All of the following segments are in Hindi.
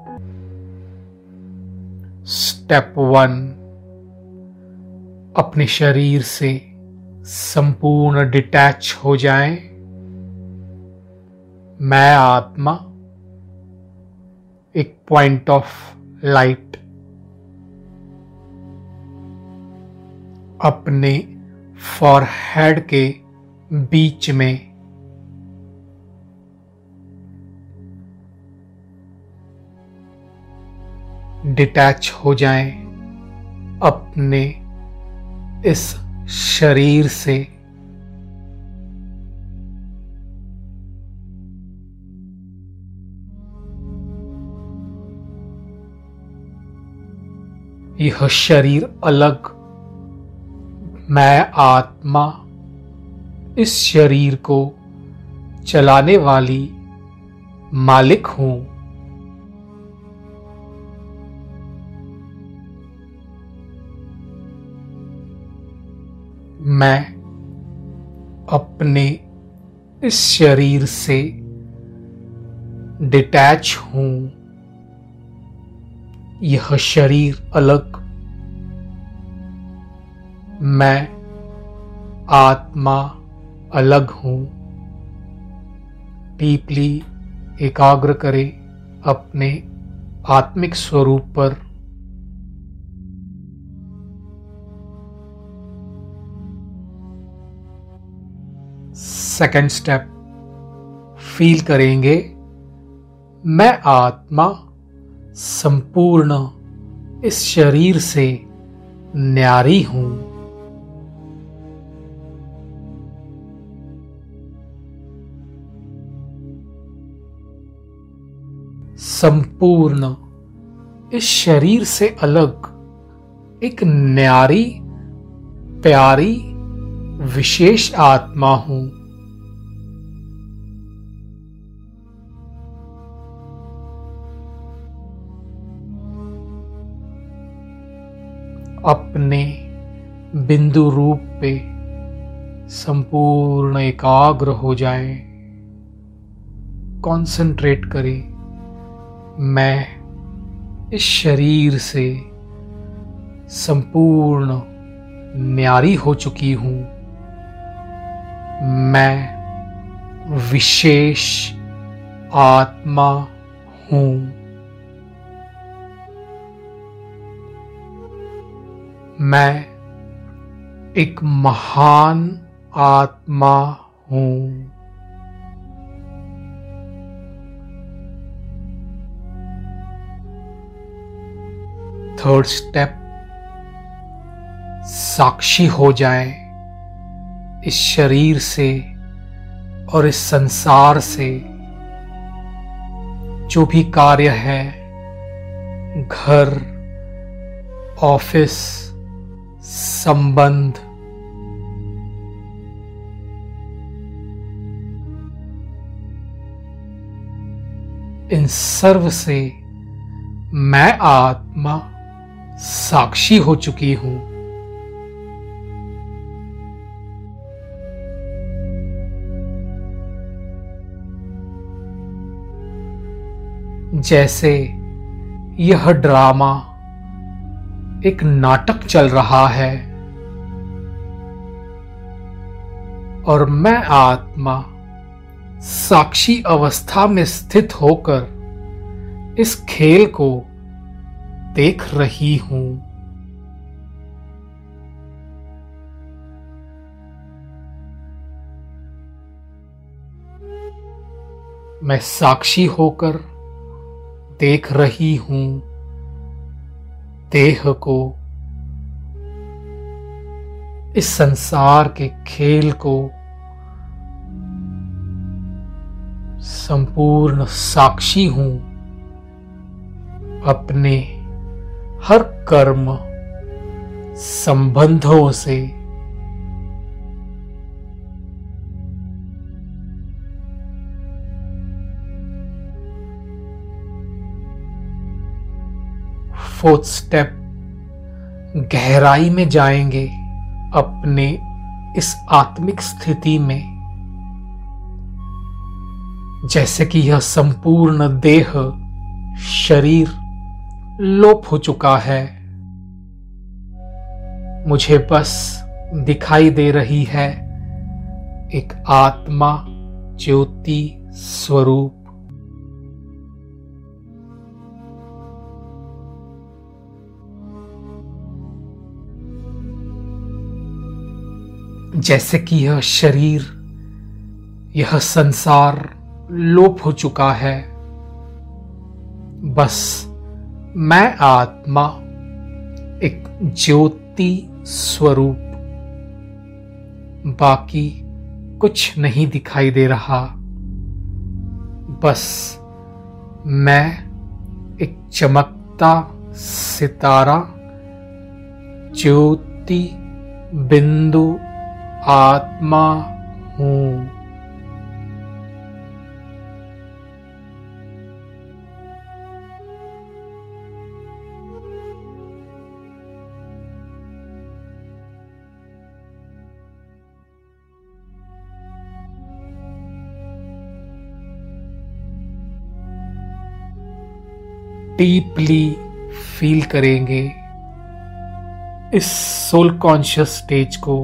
स्टेप 1, अपने शरीर से संपूर्ण डिटैच हो जाएं। मैं आत्मा एक पॉइंट ऑफ लाइट अपने फॉरहेड के बीच में डिटैच हो जाएं अपने इस शरीर से। यह शरीर अलग, मैं आत्मा इस शरीर को चलाने वाली मालिक हूं। मैं अपने इस शरीर से डिटैच हूं। यह शरीर अलग, मैं आत्मा अलग हूं। डीपली एकाग्र करें अपने आत्मिक स्वरूप पर। सेकंड स्टेप, फील करेंगे मैं आत्मा संपूर्ण इस शरीर से न्यारी हूं। संपूर्ण इस शरीर से अलग एक न्यारी प्यारी विशेष आत्मा हूं। अपने बिंदु रूप पे संपूर्ण एकाग्र हो जाएं। कंसंट्रेट करें, मैं इस शरीर से संपूर्ण न्यारी हो चुकी हूं। मैं विशेष आत्मा हूं। मैं एक महान आत्मा हूं। थर्ड स्टेप, साक्षी हो जाएं इस शरीर से और इस संसार से। जो भी कार्य है, घर, ऑफिस, संबंध, इन सर्व से मैं आत्मा साक्षी हो चुकी हूं। जैसे यह ड्रामा एक नाटक चल रहा है और मैं आत्मा साक्षी अवस्था में स्थित होकर इस खेल को देख रही हूं। मैं साक्षी होकर देख रही हूं देह को, इस संसार के खेल को। संपूर्ण साक्षी हूं अपने हर कर्म संबंधों से। फोर्थ स्टेप, गहराई में जाएंगे अपने इस आत्मिक स्थिति में। जैसे कि यह संपूर्ण देह शरीर लोप हो चुका है। मुझे बस दिखाई दे रही है एक आत्मा ज्योति स्वरूप। जैसे कि यह शरीर, यह संसार लोप हो चुका है, बस मैं आत्मा एक ज्योति स्वरूप, बाकी कुछ नहीं दिखाई दे रहा। बस मैं एक चमकता सितारा, ज्योति बिंदु आत्मा हूं। डीपली फील करेंगे इस सोल कॉन्शियस स्टेज को।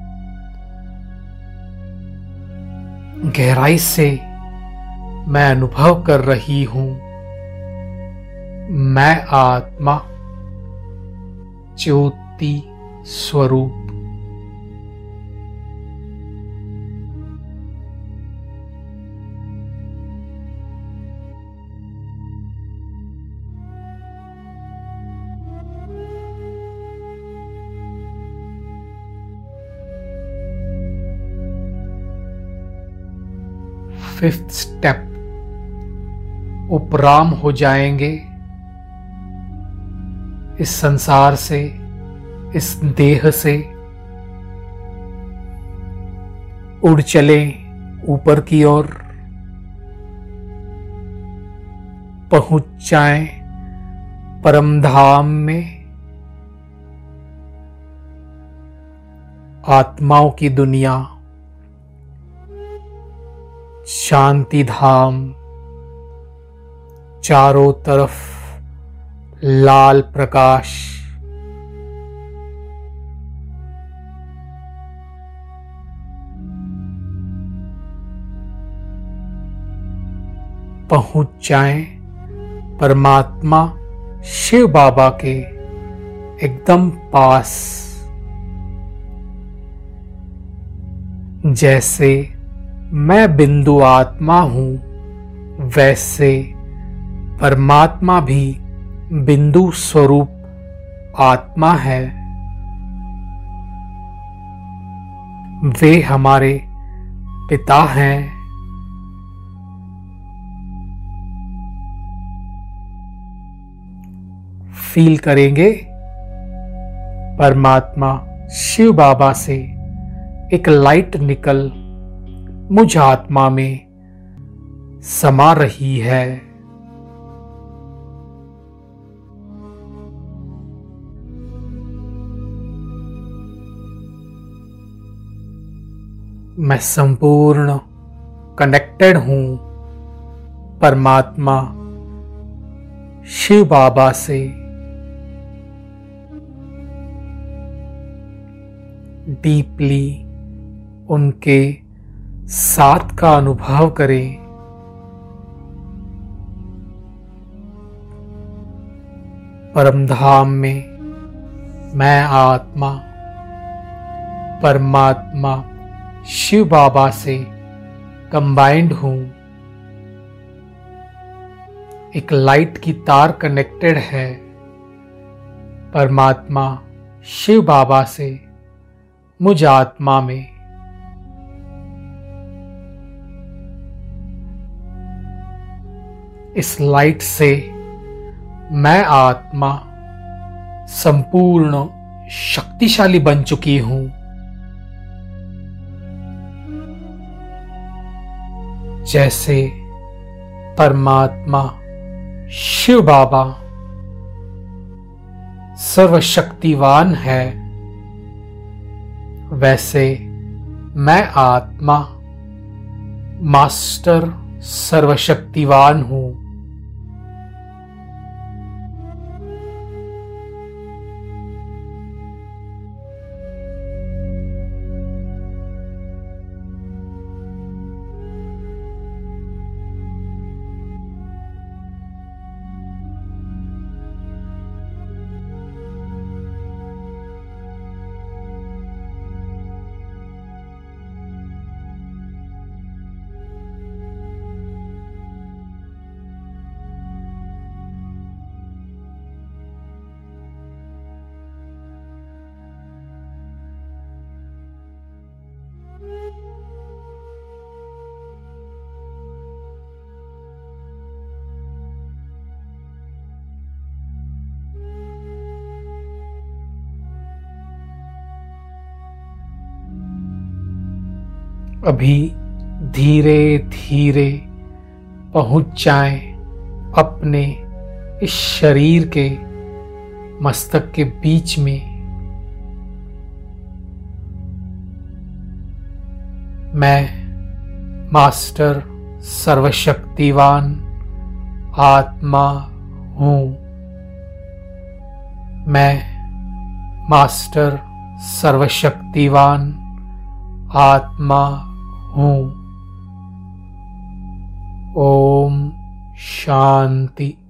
गहराई से मैं अनुभव कर रही हूं, मैं आत्मा ज्योति स्वरूप। फिफ्थ स्टेप, उपराम हो जाएंगे इस संसार से, इस देह से। उड़ चले ऊपर की ओर, पहुंच जाएं परम धाम में, आत्माओं की दुनिया, शांति धाम। चारों तरफ लाल प्रकाश, पहुंच जाएं परमात्मा शिव बाबा के एकदम पास। जैसे मैं बिंदु आत्मा हूं, वैसे परमात्मा भी बिंदु स्वरूप आत्मा है। वे हमारे पिता हैं। फील करेंगे परमात्मा शिव बाबा से एक लाइट निकल मुझ आत्मा में समा रही है। मैं संपूर्ण कनेक्टेड हूं परमात्मा शिव बाबा से। डीपली उनके साथ का अनुभव करें। परमधाम में मैं आत्मा परमात्मा शिव बाबा से कंबाइंड हूं। एक लाइट की तार कनेक्टेड है परमात्मा शिव बाबा से मुझ आत्मा में। इस लाइट से मैं आत्मा संपूर्ण शक्तिशाली बन चुकी हूं। जैसे परमात्मा शिव बाबा सर्वशक्तिवान है, वैसे मैं आत्मा मास्टर सर्वशक्तिवान हूं। अभी धीरे धीरे पहुंच जाएं अपने इस शरीर के मस्तक के बीच में। मैं मास्टर सर्वशक्तिवान आत्मा हूं। मैं मास्टर सर्वशक्तिवान आत्मा हूं। ओम शांति।